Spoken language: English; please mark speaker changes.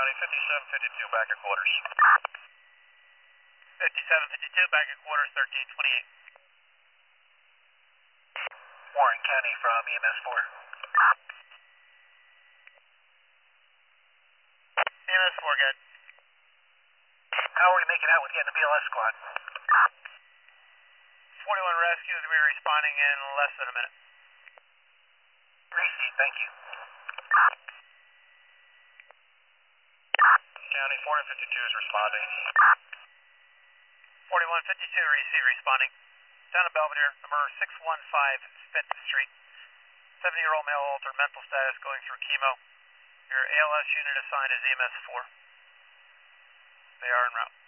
Speaker 1: County, 5752 back at quarters.
Speaker 2: 5752 back at quarters, 1328.
Speaker 1: Warren County from EMS 4.
Speaker 2: EMS 4, good.
Speaker 1: How are we making out with getting the BLS squad?
Speaker 2: 41 rescue is going to be responding in less than a minute.
Speaker 1: Receive, thank you. County, 4052 is responding.
Speaker 2: 4152 receive responding. Down at Belvedere, number 615 5th Street. 70-year-old male altered mental status going through chemo. Your ALS unit assigned is EMS 4. They are en route.